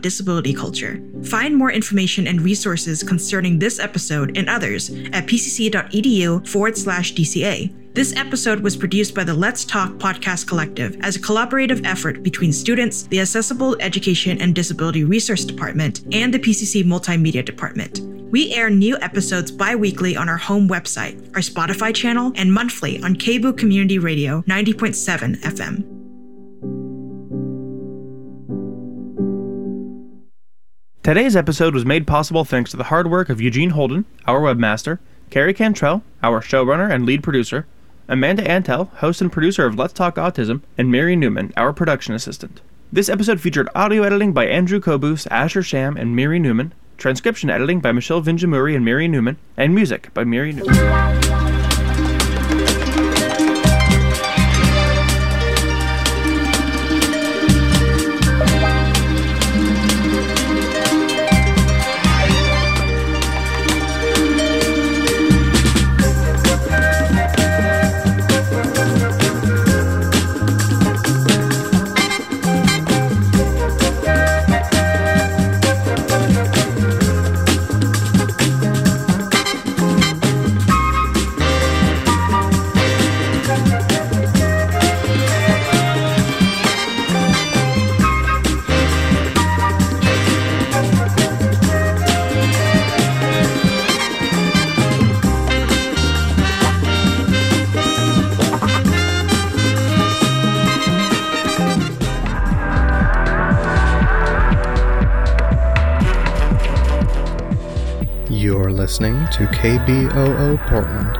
about disability culture. Find more information and resources concerning this episode and others at pcc.edu/DCA. This episode was produced by the Let's Talk Podcast Collective as a collaborative effort between students, the Accessible Education and Disability Resource Department, and the PCC Multimedia Department. We air new episodes bi-weekly on our home website, our Spotify channel, and monthly on KBOO Community Radio 90.7 FM. Today's episode was made possible thanks to the hard work of Eugene Holden, our webmaster, Carrie Cantrell, our showrunner and lead producer, Amanda Antel, host and producer of Let's Talk Autism, and Mary Newman, our production assistant. This episode featured audio editing by Andrew Kobus, Asher Sham, and Mary Newman, transcription editing by Michelle Vinjamuri and Mary Newman, and music by Mary Newman. You're listening to KBOO Portland.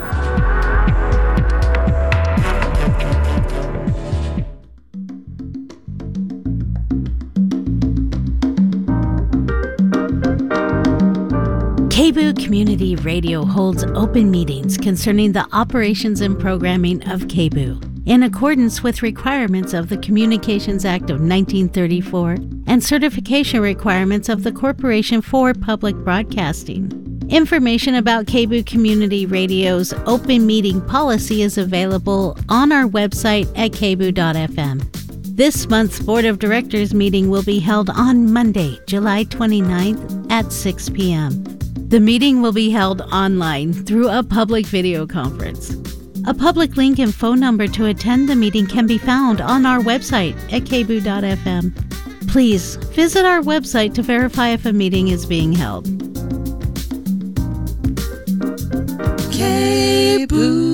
KBOO Community Radio holds open meetings concerning the operations and programming of KBOO in accordance with requirements of the Communications Act of 1934 and certification requirements of the Corporation for Public Broadcasting. Information about KBOO Community Radio's open meeting policy is available on our website at kboo.fm. This month's Board of Directors meeting will be held on Monday, July 29th at 6 p.m. The meeting will be held online through a public video conference. A public link and phone number to attend the meeting can be found on our website at kboo.fm. Please visit our website to verify if a meeting is being held. KBOO.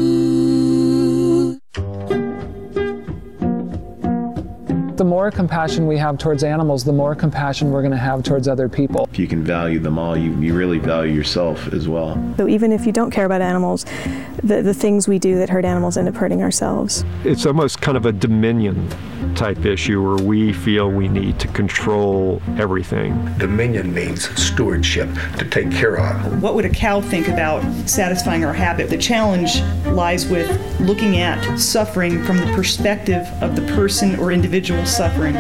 The more compassion we have towards animals, the more compassion we're going to have towards other people. If you can value them all, you really value yourself as well. So even if you don't care about animals, the things we do that hurt animals end up hurting ourselves. It's almost kind of a dominion type issue where we feel we need to control everything. Dominion means stewardship, to take care of. What would a cow think about satisfying our habit? The challenge lies with looking at suffering from the perspective of the person or individual suffering.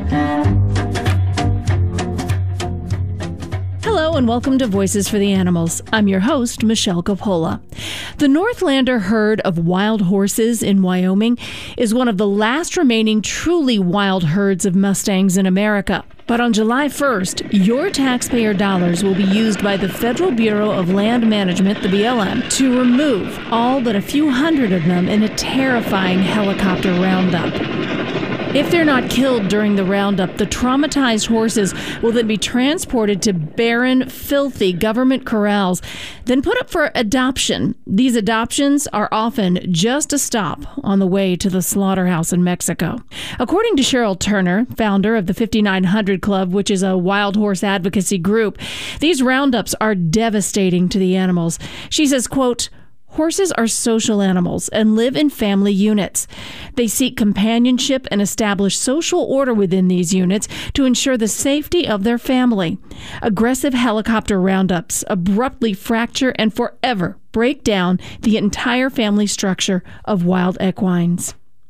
Hello and welcome to Voices for the Animals. I'm your host, Michelle Coppola. The Northlander herd of wild horses in Wyoming is one of the last remaining truly wild herds of Mustangs in America. But on July 1st, your taxpayer dollars will be used by the Federal Bureau of Land Management, the BLM, to remove all but a few hundred of them in a terrifying helicopter roundup. If they're not killed during the roundup, the traumatized horses will then be transported to barren, filthy government corrals, then put up for adoption. These adoptions are often just a stop on the way to the slaughterhouse in Mexico. According to Cheryl Turner, founder of the 5900 Club, which is a wild horse advocacy group, these roundups are devastating to the animals. She says, quote, "Horses are social animals and live in family units. They seek companionship and establish social order within these units to ensure the safety of their family. Aggressive helicopter roundups abruptly fracture and forever break down the entire family structure of wild equines."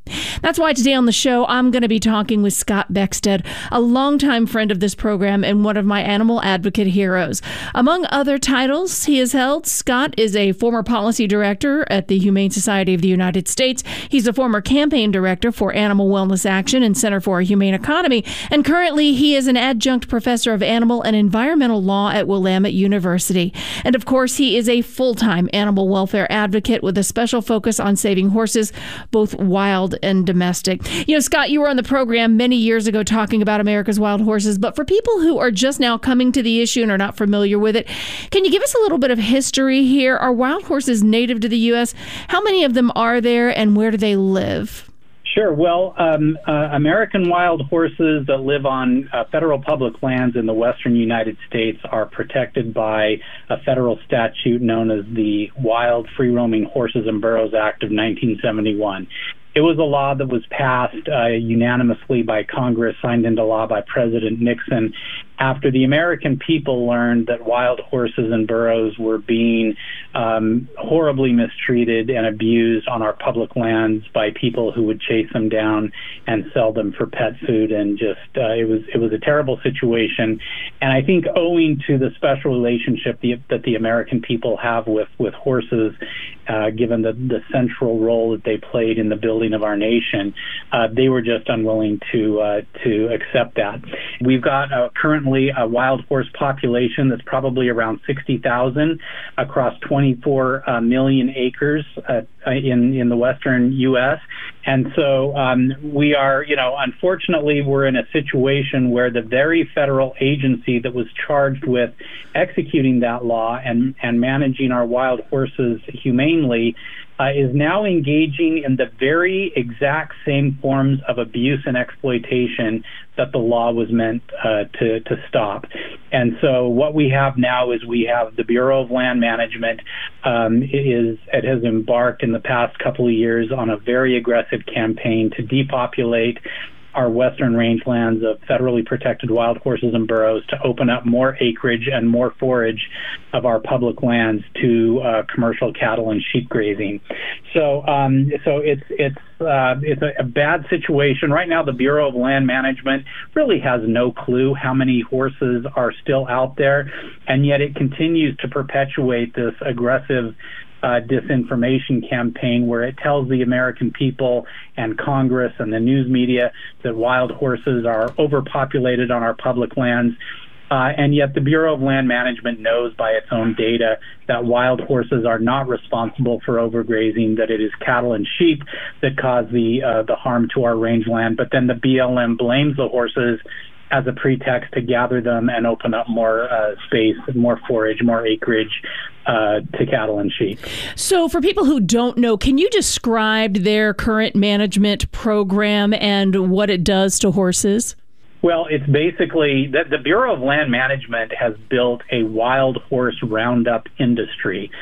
That's why today on the show, I'm going to be talking with Scott Beckstead, a longtime friend of this program and one of my animal advocate heroes. Among other titles he has held, Scott is a former policy director at the Humane Society of the United States. He's a former campaign director for Animal Wellness Action and Center for a Humane Economy. And currently, he is an adjunct professor of animal and environmental law at Willamette University. And of course, he is a full-time animal welfare advocate with a special focus on saving horses, both wild and domestic. You know, Scott, you were on the program many years ago talking about America's wild horses, but for people who are just now coming to the issue and are not familiar with it, can you give us a little bit of history here? Are wild horses native to the U.S.? How many of them are there, and where do they live? Sure. Well, American wild horses that live on federal public lands in the western United States are protected by a federal statute known as the Wild Free-Roaming Horses and Burros Act of 1971. It was a law that was passed unanimously by Congress, signed into law by President Nixon, after the American people learned that wild horses and burros were being horribly mistreated and abused on our public lands by people who would chase them down and sell them for pet food. And just it was a terrible situation. And I think owing to the special relationship that the American people have with horses, given the central role that they played in the building of our nation, they were just unwilling to accept that. We've got currently a wild horse population that's probably around 60,000 across 24 million acres in the western U.S. And so we are, unfortunately, we're in a situation where the very federal agency that was charged with executing that law and managing our wild horses humanely is now engaging in the very exact same forms of abuse and exploitation that the law was meant to stop. And so what we have now is we have the Bureau of Land Management it has embarked in the past couple of years on a very aggressive campaign to depopulate our western rangelands of federally protected wild horses and burros, to open up more acreage and more forage of our public lands to commercial cattle and sheep grazing. So it's a bad situation right now. The Bureau of Land Management really has no clue how many horses are still out there, and yet it continues to perpetuate this aggressive disinformation campaign where it tells the American people and Congress and the news media that wild horses are overpopulated on our public lands. And yet the Bureau of Land Management knows by its own data that wild horses are not responsible for overgrazing, that it is cattle and sheep that cause the harm to our rangeland. But then the BLM blames the horses as a pretext to gather them and open up more space, more forage, more acreage to cattle and sheep. So for people who don't know, can you describe their current management program and what it does to horses? Well, it's basically that the Bureau of Land Management has built a wild horse roundup industry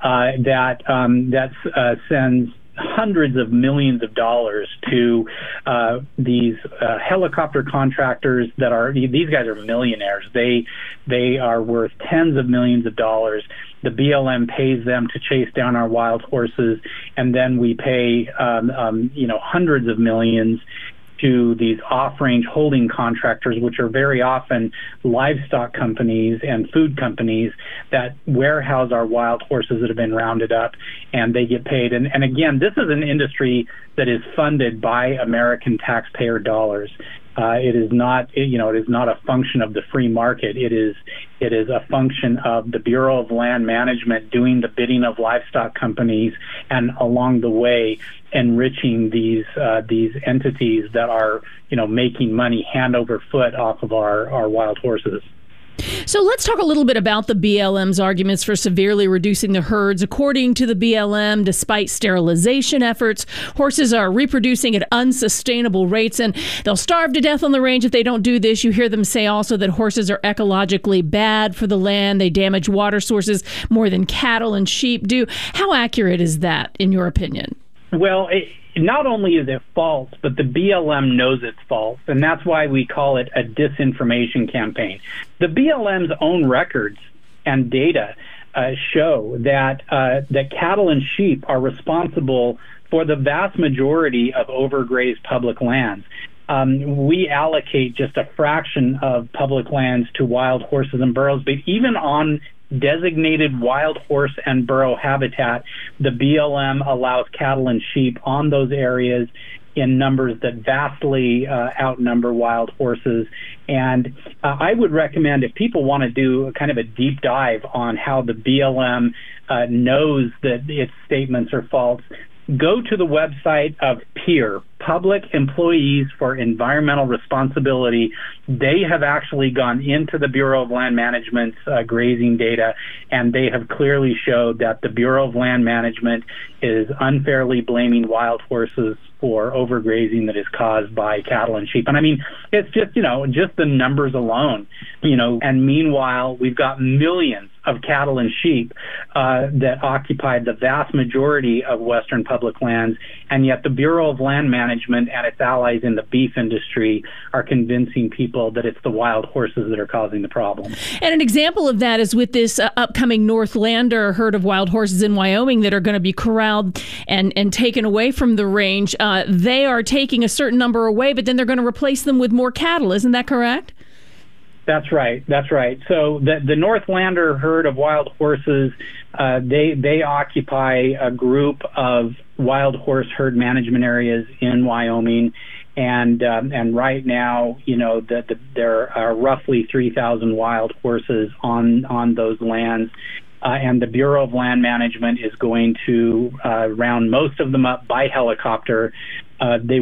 that sends hundreds of millions of dollars to these helicopter contractors these guys are millionaires. They are worth tens of millions of dollars. The BLM pays them to chase down our wild horses, and then we pay hundreds of millions to these off-range holding contractors, which are very often livestock companies and food companies that warehouse our wild horses that have been rounded up, and they get paid. And again, this is an industry that is funded by American taxpayer dollars. It is not a function of the free market. It is a function of the Bureau of Land Management doing the bidding of livestock companies, and along the way enriching these entities that are making money hand over foot off of our wild horses. So let's talk a little bit about the BLM's arguments for severely reducing the herds. According to the BLM, despite sterilization efforts, horses are reproducing at unsustainable rates, and they'll starve to death on the range if they don't do this. You hear them say also that horses are ecologically bad for the land. They damage water sources more than cattle and sheep do. How accurate is that, in your opinion? Well, not only is it false, but the BLM knows it's false, and that's why we call it a disinformation campaign. The BLM's own records and data show that cattle and sheep are responsible for the vast majority of overgrazed public lands. We allocate just a fraction of public lands to wild horses and burros, but even on designated wild horse and burro habitat, the BLM allows cattle and sheep on those areas in numbers that vastly outnumber wild horses. And I would recommend, if people want to do kind of a deep dive on how the BLM knows that its statements are false, go to the website of PEER, Public Employees for Environmental Responsibility. They have actually gone into the Bureau of Land Management's grazing data, and they have clearly showed that the Bureau of Land Management is unfairly blaming wild horses for overgrazing that is caused by cattle and sheep. And I mean, it's just, just the numbers alone, and meanwhile, we've got millions of cattle and sheep that occupy the vast majority of Western public lands, and yet the Bureau of Land Management and its allies in the beef industry are convincing people that it's the wild horses that are causing the problem. And an example of that is with this upcoming Northlander herd of wild horses in Wyoming that are going to be corralled and taken away from the range. They are taking a certain number away, but then they're going to replace them with more cattle. Isn't that correct? That's right. So the Northlander herd of wild horses, they occupy a group of wild horse herd management areas in Wyoming, and right now, there are roughly 3,000 wild horses on those lands. And the Bureau of Land Management is going to round most of them up by helicopter. They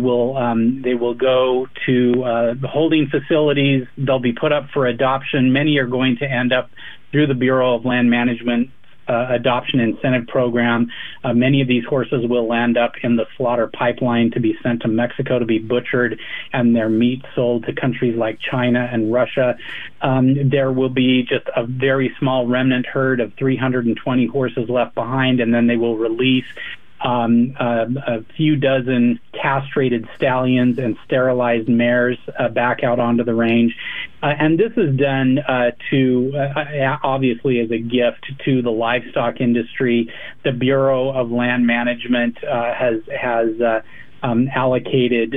will go to holding facilities. They'll be put up for adoption. Many are going to end up through the Bureau of Land Management adoption incentive program. Many of these horses will land up in the slaughter pipeline to be sent to Mexico to be butchered, and their meat sold to countries like China and Russia. There will be just a very small remnant herd of 320 horses left behind, and then they will release a few dozen castrated stallions and sterilized mares back out onto the range. And this is done obviously as a gift to the livestock industry. The Bureau of Land Management has allocated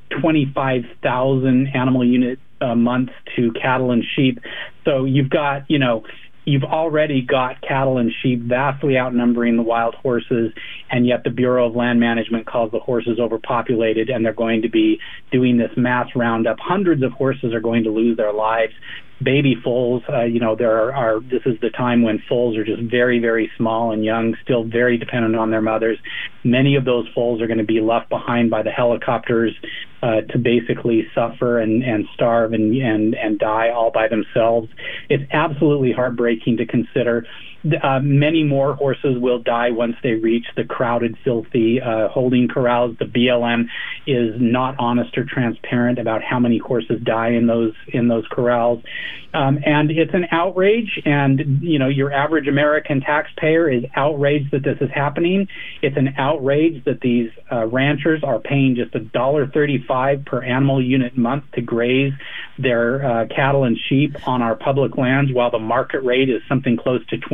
25,000 animal unit months to cattle and sheep. So you've got, you've already got cattle and sheep vastly outnumbering the wild horses, and yet the Bureau of Land Management calls the horses overpopulated, and they're going to be doing this mass roundup. Hundreds of horses are going to lose their lives. Baby foals, this is the time when foals are just very, very small and young, still very dependent on their mothers. Many of those foals are going to be left behind by the helicopters to basically suffer and starve and die all by themselves. It's absolutely heartbreaking to consider. Many more horses will die once they reach the crowded, filthy holding corrals. The BLM is not honest or transparent about how many horses die in those corrals, and it's an outrage. And your average American taxpayer is outraged that this is happening. It's an outrage that these ranchers are paying just $1.35 per animal unit month to graze their cattle and sheep on our public lands, while the market rate is something close to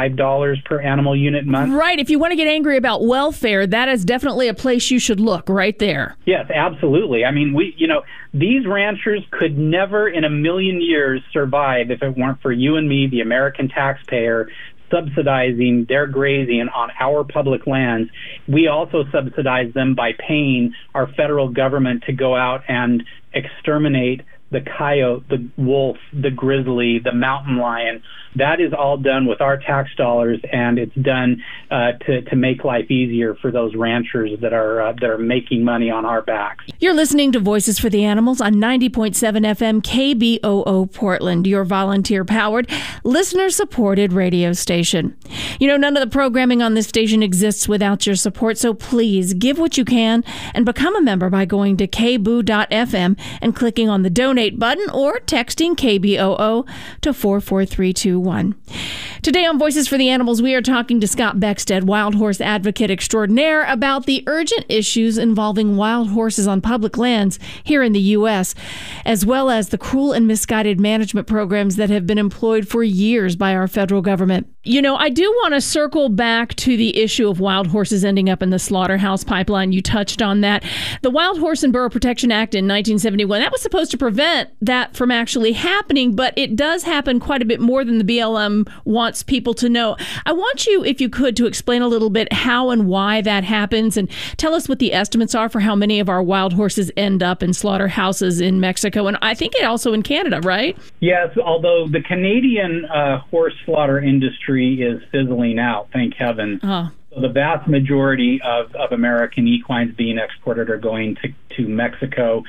$25 per animal unit month. Right. If you want to get angry about welfare, that is definitely a place you should look right there. Yes, absolutely. I mean, these ranchers could never in a million years survive if it weren't for you and me, the American taxpayer, subsidizing their grazing on our public lands. We also subsidize them by paying our federal government to go out and exterminate the coyote, the wolf, the grizzly, the mountain lion. That is all done with our tax dollars, and it's done to make life easier for those ranchers that are making money on our backs. You're listening to Voices for the Animals on 90.7 FM KBOO Portland, your volunteer-powered, listener-supported radio station. None of the programming on this station exists without your support, so please give what you can and become a member by going to kboo.fm and clicking on the donate button or texting KBOO to 44321. Today on Voices for the Animals, we are talking to Scott Beckstead, wild horse advocate extraordinaire, about the urgent issues involving wild horses on public lands here in the U.S., as well as the cruel and misguided management programs that have been employed for years by our federal government. You know, I do want to circle back to the issue of wild horses ending up in the slaughterhouse pipeline. You touched on that. The Wild Horse and Burro Protection Act in 1971, that was supposed to prevent that from actually happening, but it does happen quite a bit more than the BLM wants people to know. I want you, if you could, to explain a little bit how and why that happens, and tell us what the estimates are for how many of our wild horses end up in slaughterhouses in Mexico, and I think it also in Canada, right? Yes, although the Canadian horse slaughter industry is fizzling out, thank heaven. So the vast majority of American equines being exported are going to Mexico.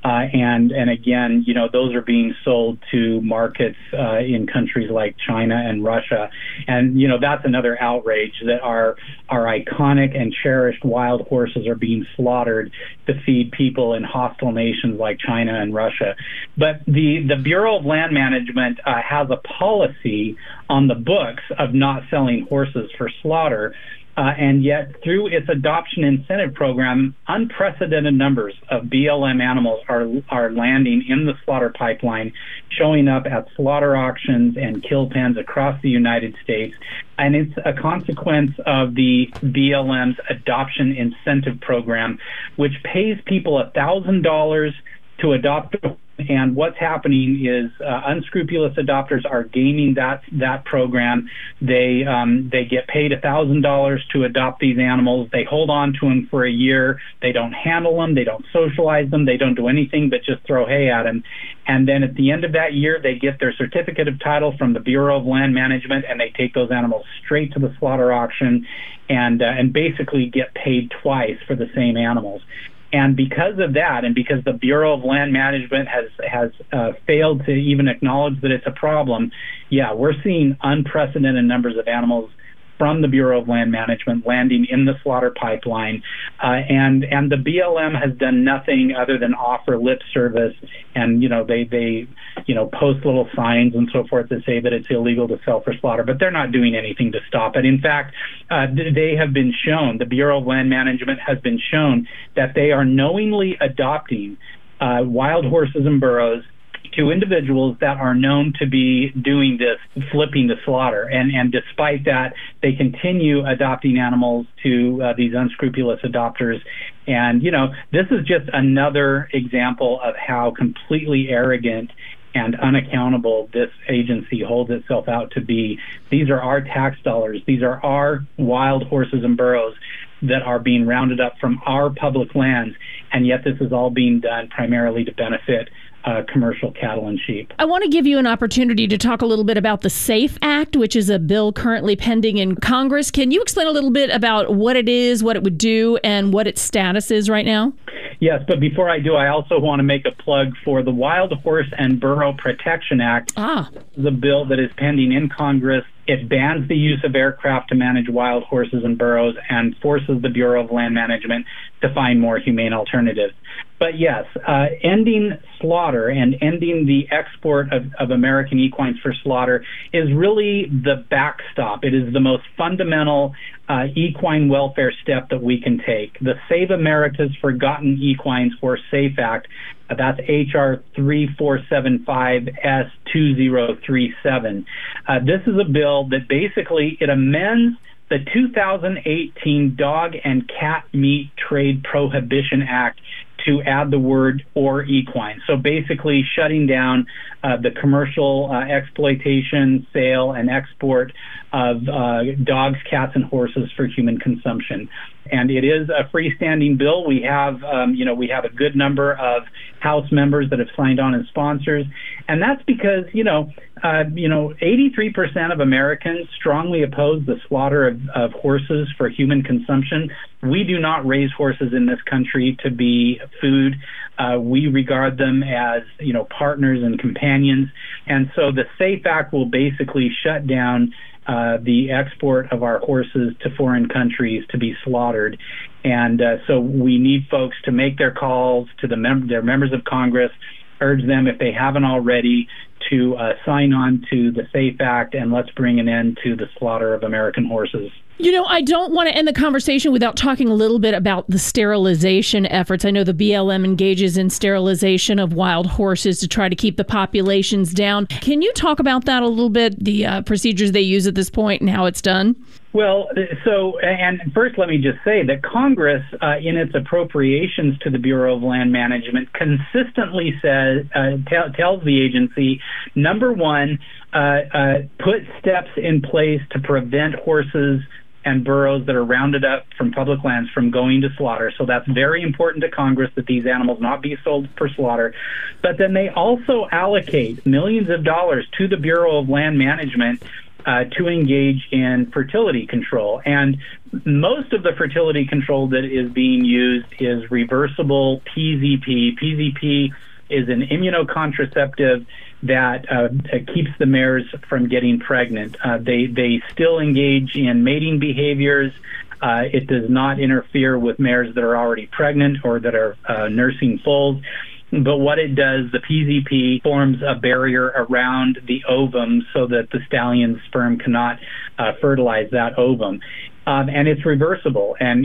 And again, you know, those are being sold to markets in countries like China and Russia. And, you know, that's another outrage that our iconic and cherished wild horses are being slaughtered to feed people in hostile nations like China and Russia. But the Bureau of Land Management has a policy on the books of not selling horses for slaughter. And yet, through its adoption incentive program, unprecedented numbers of BLM animals are landing in the slaughter pipeline, showing up at slaughter auctions and kill pens across the United States. And it's a consequence of the BLM's adoption incentive program, which pays people $1,000 to adopt a. And what's happening is unscrupulous adopters are gaming that program. They get paid $1,000 to adopt these animals. They hold on to them for a year. They don't handle them. They don't socialize them. They don't do anything but just throw hay at them. And then at the end of that year, they get their certificate of title from the Bureau of Land Management, and they take those animals straight to the slaughter auction and basically get paid twice for the same animals. And because of that, and because the Bureau of Land Management has failed to even acknowledge that it's a problem, we're seeing unprecedented numbers of animals from the Bureau of Land Management landing in the slaughter pipeline. And the BLM has done nothing other than offer lip service. And, they post little signs and so forth that say that it's illegal to sell for slaughter, but they're not doing anything to stop it. In fact, they have been shown, the Bureau of Land Management has been shown that they are knowingly adopting wild horses and burros to individuals that are known to be doing this, flipping to slaughter. And despite that, they continue adopting animals to these unscrupulous adopters. And, this is just another example of how completely arrogant and unaccountable this agency holds itself out to be. These are our tax dollars. These are our wild horses and burros that are being rounded up from our public lands, and yet this is all being done primarily to benefit commercial cattle and sheep. I want to give you an opportunity to talk a little bit about the SAFE Act, which is a bill currently pending in Congress. Can you explain a little bit about what it is, what it would do, and what its status is right now? Yes, but before I do, I also want to make a plug for the Wild Horse and Burro Protection Act, the bill that is pending in Congress. It bans the use of aircraft to manage wild horses and burros and forces the Bureau of Land Management to find more humane alternatives. But yes, ending slaughter and ending the export of American equines for slaughter is really the backstop. It is the most fundamental equine welfare step that we can take. The Save America's Forgotten Equines, or SAFE Act, that's H.R. 3475 S 2037. This is a bill that basically it amends the 2018 Dog and Cat Meat Trade Prohibition Act to add the word "or equine." So basically shutting down the commercial exploitation, sale, and export of dogs, cats, and horses for human consumption. And it is a freestanding bill. We have, we have a good number of House members that have signed on as sponsors, and that's because, 83% of Americans strongly oppose the slaughter of horses for human consumption. We do not raise horses in this country to be food. We regard them as, partners and companions. And so the SAFE Act will basically shut down the export of our horses to foreign countries to be slaughtered. And so we need folks to make their calls to their members of Congress, urge them, if they haven't already, to sign on to the SAFE Act, and let's bring an end to the slaughter of American horses. You know, I don't want to end the conversation without talking a little bit about the sterilization efforts. I know the BLM engages in sterilization of wild horses to try to keep the populations down. Can you talk about that a little bit, the procedures they use at this point and how it's done? Well, and first let me just say that Congress, in its appropriations to the Bureau of Land Management, consistently tells the agency, number one, put steps in place to prevent horses and burros that are rounded up from public lands from going to slaughter. So that's very important to Congress that these animals not be sold for slaughter. But then they also allocate millions of dollars to the Bureau of Land Management to engage in fertility control. And most of the fertility control that is being used is reversible PZP. PZP is an immunocontraceptive that keeps the mares from getting pregnant. They still engage in mating behaviors. It does not interfere with mares that are already pregnant or that are nursing foals. But what it does, the PZP forms a barrier around the ovum so that the stallion's sperm cannot fertilize that ovum. And it's reversible. And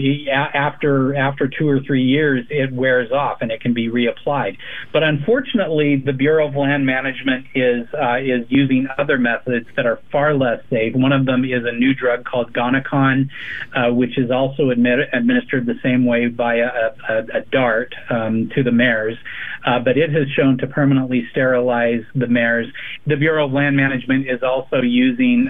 after 2 or 3 years, it wears off and it can be reapplied. But unfortunately, the Bureau of Land Management is using other methods that are far less safe. One of them is a new drug called Gonacon, which is also administered the same way by a dart to the mares. But it has shown to permanently sterilize the mares. The Bureau of Land Management is also using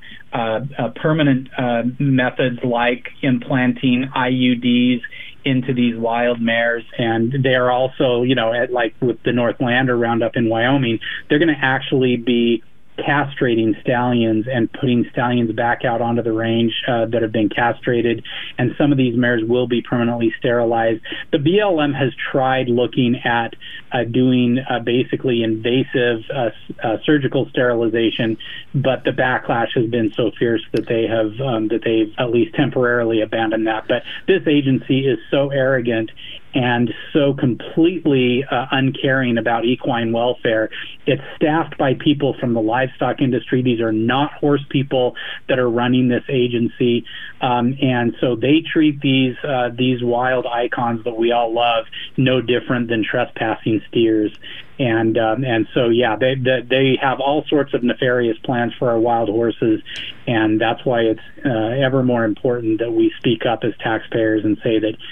permanent methods like implanting IUDs into these wild mares, and they are also, like with the Northlander Roundup in Wyoming, they're going to actually be castrating stallions and putting stallions back out onto the range that have been castrated, and some of these mares will be permanently sterilized. The BLM has tried looking at doing basically invasive surgical sterilization, but the backlash has been so fierce that they've at least temporarily abandoned that. But this agency is so arrogant and so completely uncaring about equine welfare. It's staffed by people from the livestock industry. These are not horse people that are running this agency. And so they treat these wild icons that we all love no different than trespassing steers. And so, yeah, they have all sorts of nefarious plans for our wild horses, and that's why it's ever more important that we speak up as taxpayers and say that,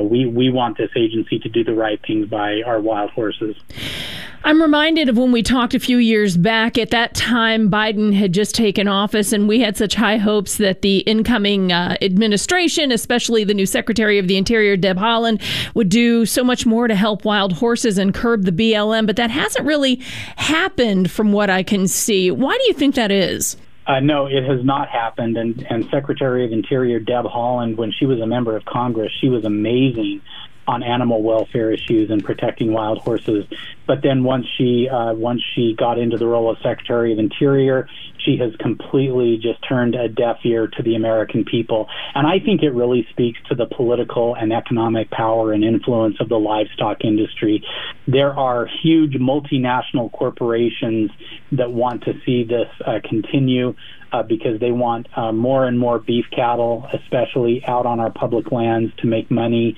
we want this agency to do the right things by our wild horses. I'm reminded of when we talked a few years back. At that time, Biden had just taken office, and we had such high hopes that the incoming administration, especially the new Secretary of the Interior, Deb Haaland, would do so much more to help wild horses and curb the BLM. But that hasn't really happened from what I can see. Why do you think that is? No, it has not happened. And Secretary of Interior Deb Haaland, when she was a member of Congress, she was amazing on animal welfare issues and protecting wild horses. But then once she got into the role of Secretary of Interior, she has completely just turned a deaf ear to the American people. And I think it really speaks to the political and economic power and influence of the livestock industry. There are huge multinational corporations that want to see this continue because they want more and more beef cattle, especially out on our public lands, to make money.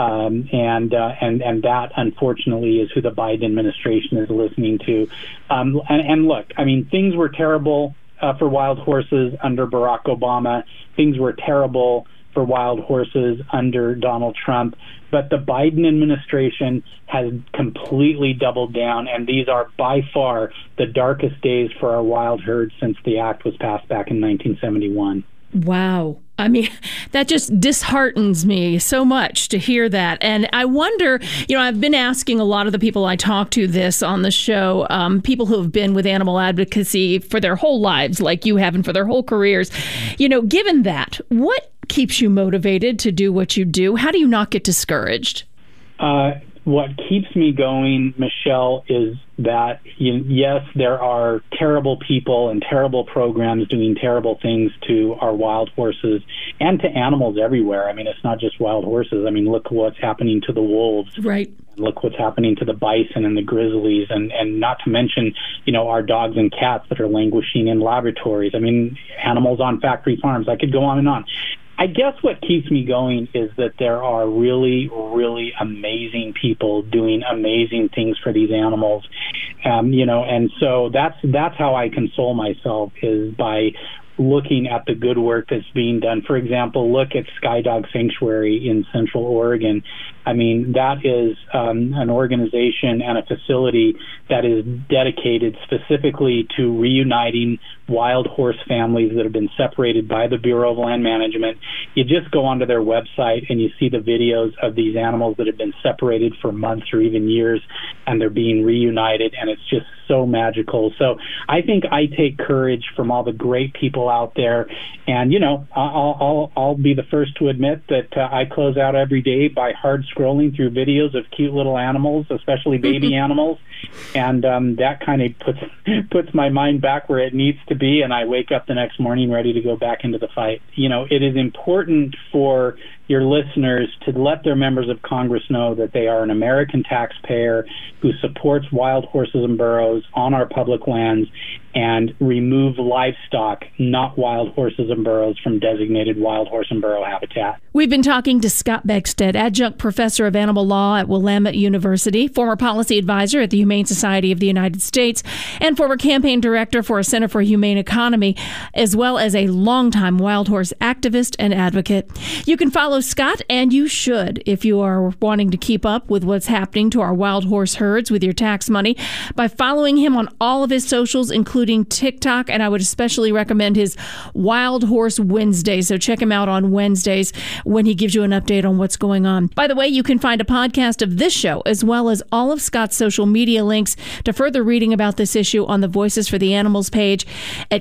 And that, unfortunately, is who the Biden administration is listening to. And look, I mean, things were terrible for wild horses under Barack Obama. Things were terrible for wild horses under Donald Trump. But the Biden administration has completely doubled down, and these are by far the darkest days for our wild herd since the act was passed back in 1971. Wow. I mean, that just disheartens me so much to hear that. And I wonder, I've been asking a lot of the people I talk to this on the show, people who have been with animal advocacy for their whole lives, like you have, and for their whole careers. Given that, what keeps you motivated to do what you do? How do you not get discouraged? what keeps me going, Michelle, is that, yes, there are terrible people and terrible programs doing terrible things to our wild horses and to animals everywhere. I mean, it's not just wild horses. I mean, look what's happening to the wolves. Right. Look what's happening to the bison and the grizzlies, and not to mention, our dogs and cats that are languishing in laboratories. I mean, animals on factory farms. I could go on and on. I guess what keeps me going is that there are really, really amazing people doing amazing things for these animals, and so that's how I console myself, is by looking at the good work that's being done. For example, look at Skydog Sanctuary in Central Oregon. I mean, that is an organization and a facility that is dedicated specifically to reuniting wild horse families that have been separated by the Bureau of Land Management. You just go onto their website and you see the videos of these animals that have been separated for months or even years, and they're being reunited, and it's just so magical. So I think I take courage from all the great people out there, and I'll be the first to admit that I close out every day by hard scrolling through videos of cute little animals, especially baby animals, and that kind of puts my mind back where it needs to be, and I wake up the next morning ready to go back into the fight. It is important for your listeners to let their members of Congress know that they are an American taxpayer who supports wild horses and burros on our public lands, and remove livestock, not wild horses and burros, from designated wild horse and burro habitat. We've been talking to Scott Beckstead, adjunct professor of animal law at Willamette University, former policy advisor at the Humane Society of the United States, and former campaign director for a Center for Humane Economy, as well as a longtime wild horse activist and advocate. You can follow Scott, and you should, if you are wanting to keep up with what's happening to our wild horse herds with your tax money, by following him on all of his socials, including TikTok, and I would especially recommend his Wild Horse Wednesday. So check him out on Wednesdays when he gives you an update on what's going on. By the way, you can find a podcast of this show as well as all of Scott's social media links to further reading about this issue on the Voices for the Animals page at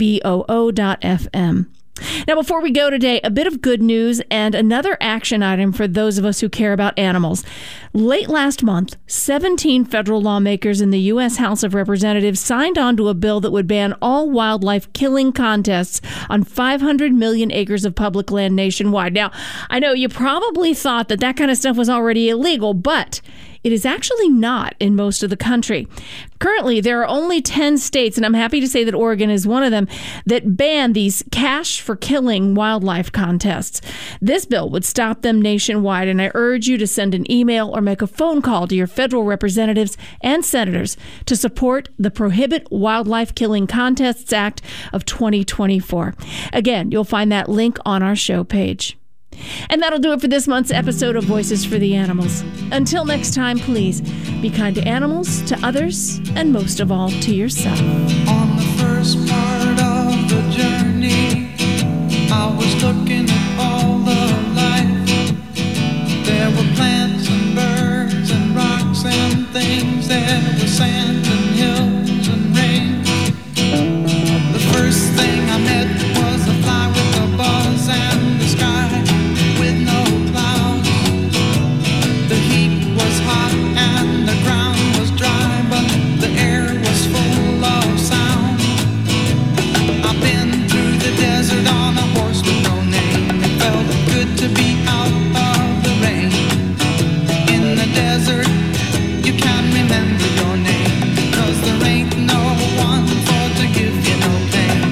kboo.fm. Now, before we go today, a bit of good news and another action item for those of us who care about animals. Late last month, 17 federal lawmakers in the U.S. House of Representatives signed on to a bill that would ban all wildlife killing contests on 500 million acres of public land nationwide. Now, I know you probably thought that kind of stuff was already illegal, but it is actually not in most of the country. Currently, there are only 10 states, and I'm happy to say that Oregon is one of them, that ban these cash for killing wildlife contests. This bill would stop them nationwide, and I urge you to send an email or make a phone call to your federal representatives and senators to support the Prohibit Wildlife Killing Contests Act of 2024. Again, you'll find that link on our show page. And that'll do it for this month's episode of Voices for the Animals. Until next time, please be kind to animals, to others, and most of all, to yourself. On the first part of the journey, I was looking at all the life. There were plants and birds and rocks and things. There was sand and hills and rain. The first thing I met was a fly with a buzz and the sky with no clouds. The heat was hot and the ground was dry, but the air was full of sound. I've been through the desert on a horse with no name. It felt good to be out of the rain. In the desert, you can remember your name, because there ain't no one for to give you no pain.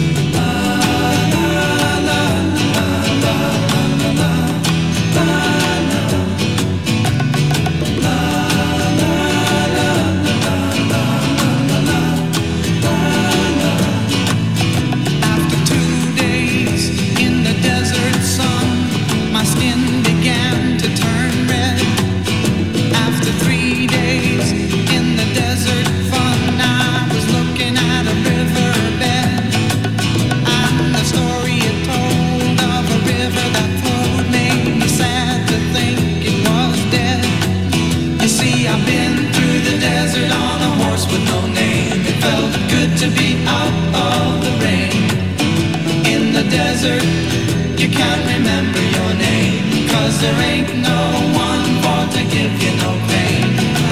After 2 days in the desert sun, my skin began to turn red. After 3 days in the desert fun, I was looking at a riverbed, and the story it told of a river that flowed made me sad to think it was dead. You see, I've been through the desert on a horse with no name. It felt good to be out of the rain. In the desert, you can't remember your name, 'cause there ain't no one for to to give you no pain.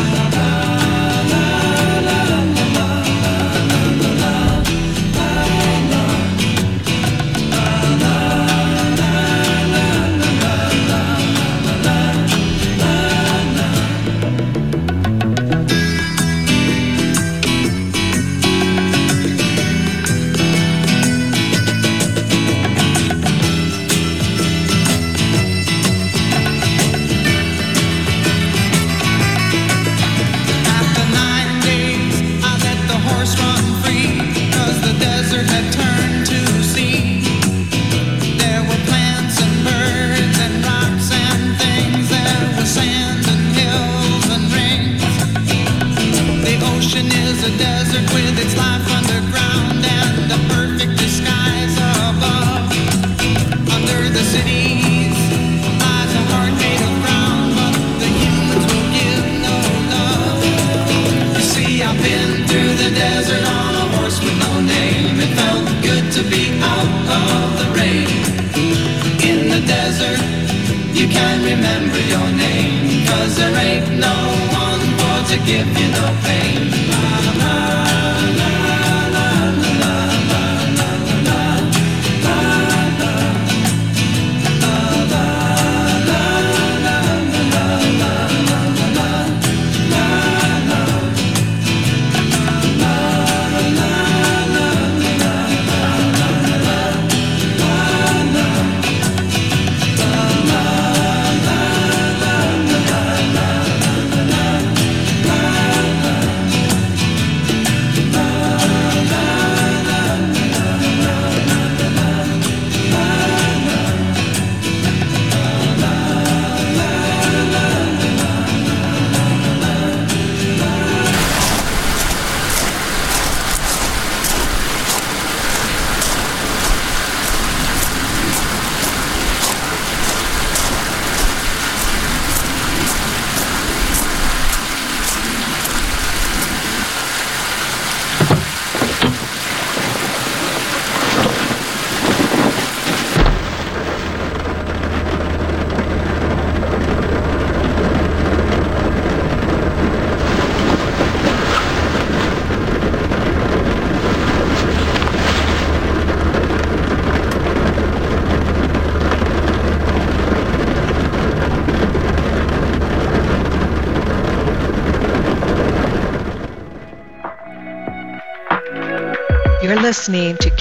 You're listening to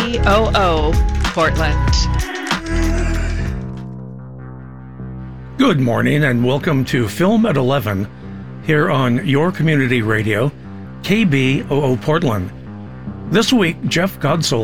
KBOO Portland. Good morning and welcome to Film at 11 here on your community radio, KBOO Portland. This week, Jeff Godsell